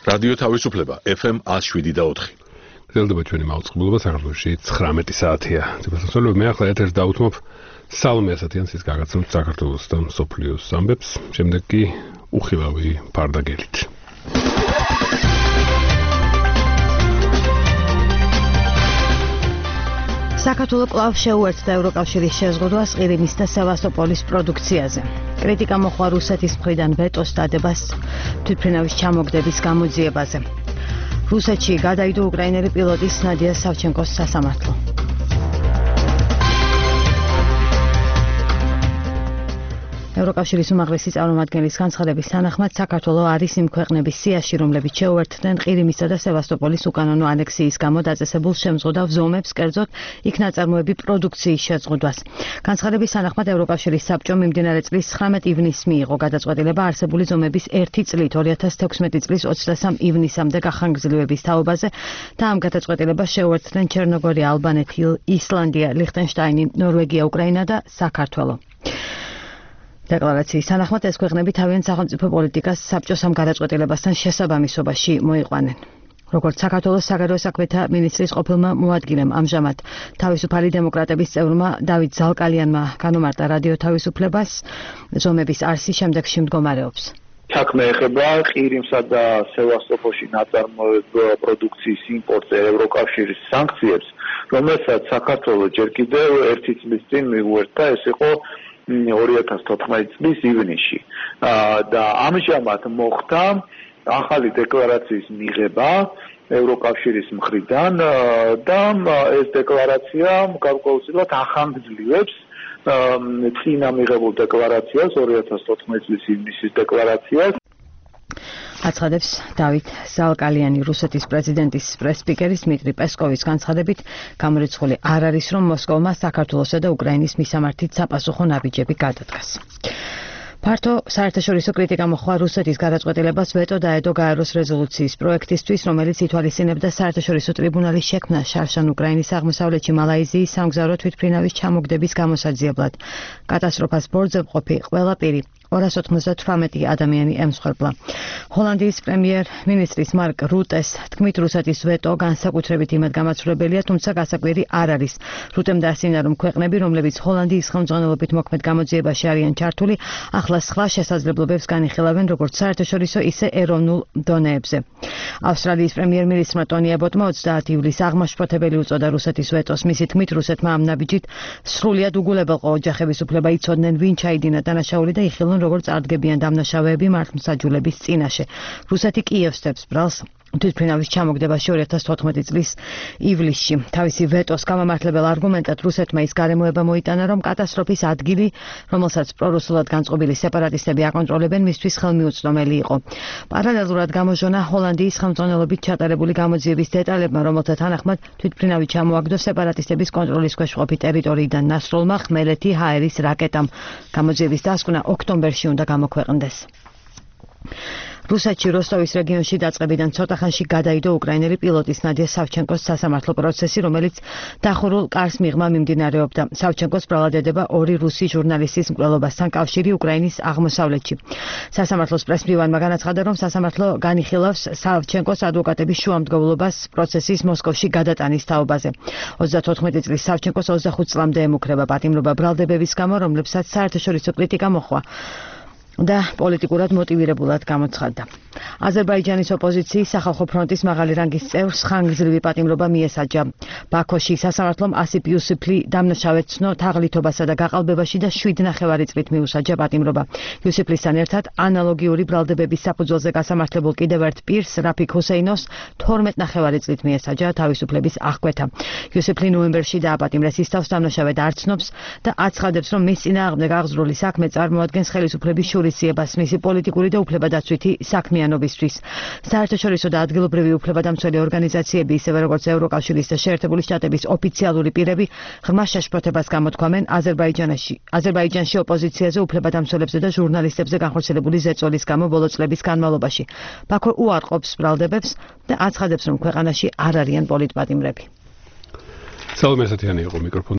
რადიო თავისუფლება FM 107.4. გრძელდება ჩვენი მაუწყებლობა საქართველოში 19 საათია. ძებასწავლო მე ახლა ეთერს დავუთმობ სალომე ასათიანს ის გაგაცნობს საქართველოს და მსოფლიოს ამბებს, შემდეგ კი უხილავი ფარდაგელით. საქართველოს კვლავ შეუერთდა ევროკავშირის შეზღუდვას ყირიმის და სევასტოპოლის პროდუქციაზე. კრიტიკა მოხდა რუსეთის მხრიდან ვეტოს დადებას თვითმფრინავის ჩამოგდების გამოძიებაზე. რუსეთში გადაიდო უკრაინელი პილოტის ნადია სავჩენკოს სასამართლო. ევროკავშირის უმაღლესი წარმომადგენლის განცხადების თანახმად საქართველო არის იმ ქვეყნების სიაში, რომლებიც შეუერთდნენ ყირიმისა და სევასტოპოლის უკანონო ანექსიის გამო დაწესებულ შემზღუდავ ზომებს, კერძოდ იქ ნაწარმოები პროდუქციის შეზღუდვას. განცხადების თანახმად ევროკავშირის საბჭომ მიმდინარე წლის 19 ივნისს მიიღო გადაწყვეტილება არსებული ზომების 1 წლით 2016 წლის 23 ივნისამდე გახანგრძლივების თაობაზე და ამ გადაწყვეტილებას შეუერთდნენ ჩერნოგორია, ალბანეთი, ისლანდია, ლიხტენშტაინი, ნორვეგია, უკრაინა და საქართველო. დეკლარაციის თანახმად ეს ქვეყნები თავიანთ სახელმწიფო პოლიტიკას საბჭოს ამ გადაწყვეტილებასთან შესაბამისობაში მოიყვანენ. როგორც საქართველოს საგარეო საქმეთა მინისტრის ყოფილმა მოადგილემ ამჟამად თავისუფალი დემოკრატების წევრმა დავით ზალკალიანმა განუმარტა რადიო თავისუფლებას, ზომების არსი შემდეგში მდგომარეობს. საქმე ეხება ყირიმსა და სევასტოპოლში ნაწარმოებრივ პროდუქციის იმპორტზე ევროკავშირის სანქციებს, რომელსაც საქართველოს ჯერ კიდევ 1 წლის წინ მიუერთდა, ეს იყო 2014 წლის ივნისში და ამჟამად მოხდა ახალი დეკლარაციის მიღება ევროკავშირის მხრიდან და ეს დეკლარაცია გარკვეულწილად ახანგრძლივებს წინა მიღებულ დეკლარაციას 2014 წლის ივნისის დეკლარაციას. აცხადებს დავით ზალკალიანი. რუსეთის პრეზიდენტის პრეს-სპიკერის დმიტრი პესკოვის განცხადებით გამორიცხული არ არის, რომ მოსკოვმა საქართველოსა და უკრაინის მისამართით საპასუხო ნაბიჯები გადადგას. ფართო საერთაშორისო კრიტიკა მოხდა რუსეთის გადაწყვეტილებას ვეტო დაედო გაეროს რეზოლუციის პროექტისთვის, რომელიც ითვალისწინებდა საერთაშორისო ტრიბუნალის შექმნას შარშან უკრაინის აღმოსავლეთში მალაიზიის სამგზავრო თვითმფრინავის ჩამოგდების გამოსაძიებლად. კატასტროფას ბორძებყოფი ყველა პირი 298 ადამიანი ემსხვერპლა. ჰოლანდიის პრემიერ-მინისტრის მარკ რუტეს თქმით, რუსეთის ვეტო განსაკუთრებით იმად გამაცურებელია, თუმცა გასაკვირი არ არის. რუტემ დასცინა, რომ ქვეყნები, რომლებიც ჰოლანდიის ხელმძღვანელობით მოქმედ გამოძიებაში არიან ჩართული, ახლა სხვა შესაძლებლობებს განიხილავენ როგორც საერთაშორისო, ისე ეროვნულ დონეებზე. ავსტრალიის პრემიერ-მინისტრმა ტონი აბოტმა 30 ივლისს აღმაშფოთებელი უწოდა რუსეთის ვეტოს. მისი თქმით, რუსეთმა ამ ნაბიჯით სრულიად უგულებელყო ოჯახების უფლება იცოდნენ, ვინ ჩაიდინა დანაშაული და იხილონ როგორც არდგებიან დამნაშავეები მართლმსაჯულების წინაშე. რუსეთი კიევსთებს ბრალს თვითმფრინავის ჩამოგდებაში 2014 წლის ივლისში. თავისი ვეტოს გამამართლებელ არგუმენტად რუსეთმა ის გარემოება მოიტანა, რომ კატასტროფის ადგილი, რომელსაც პრორუსულად განწყობილი სეპარატისტები აკონტროლებენ, მისთვის ხელმიუწვდომელი იყო. პარალელურად გამოჟონა ჰოლანდიის ხელმძღვანელობით ჩატარებული გამოძიების დეტალებმა, რომელთა თანახმად თვითმფრინავი ჩამოაგდო სეპარატისტების კონტროლის ქვეშ მყოფი ტერიტორიიდან ნასროლმა ხმელეთი ჰაერის რაკეტამ. გამოძიების დასკვნა ოქტომბერში უნდა გამოქვეყნდეს. რუსეთში როსტოვის რეგიონში დაწყებიდან ცოტა ხანში გადაიდო უკრაინელი პილოტის ნადია სავჩენკოს სასამართლო პროცესი, რომელიც დახურულ კარს მიღმა მიმდინარეობდა. სავჩენკოს ბრალად ედება 2 რუსი ჟურნალისტის მკვლელობასთან კავშირი უკრაინის აღმოსავლეთში. სასამართლოს პრესმდივანმა განაცხადა, რომ სასამართლო განიხილავს სავჩენკოს ადვოკატების შუამდგომლობას პროცესის მოსკოვში გადატანის თაობაზე. 34 წლის სავჩენკოს 25 წლამდე ემუქრება პატიმრობა ბრალდებების გამო, რომლებსაც საერთაშორისო კრიტიკა მოჰყვა და პოლიტიკურად მოტივირებულად გამოცხადდა. აზერბაიჯანის ოპოზიციის სახალხო ფრონტის მაღალი რანგის წევრს ხანგრძლივი პატიმრობა მიესაჯა. ბაქოში სასამართლომ ასიფ იუსიფლი დამნაშავედ ცნო თაღლითობასა და გაყალბებაში და 7,5 წლით მიუსაჯა პატიმრობა. იუსიფლისთან ერთად ანალოგიური ბრალდებების საფუძველზე გასამართლებულ კიდევ ერთ პირს, რაფიქ ჰუსეინოვს 12,5 წლით მიესაჯა თავისუფლების აღკვეთა. იუსიფლი ნოემბერში დააპატიმრეს, ის თავს დამნაშავედ არ ცნობს და აცხადებს, რომ მის წინააღმდეგ აღძრული საქმე წარმოადგენს ხელისუფლების შურისძიებას მისი პოლიტიკური და უფლებადაცვითი საქმიანობისთვის. საერთაშორისო და ადგილობრივი უფლებადამცველი ორგანიზაციები, ისევე როგორც ევროკავშირის და შეერთებული შტატების ოფიციალური პირები, ღრმა შეშფოთებას გამოთქვამენ აზერბაიჯანში ოპოზიციაზე, უფლებადამცველებზე და ჟურნალისტებზე განხორციელებული ზეწოლის გამო ბოლო წლების განმავლობაში. ბაქო უარყოფს ბრალდებებს და აცხადებს, რომ ქვეყანაში არ არიან პოლიტპატიმრები. სალომე ასათიანი იყო მიკროფონი.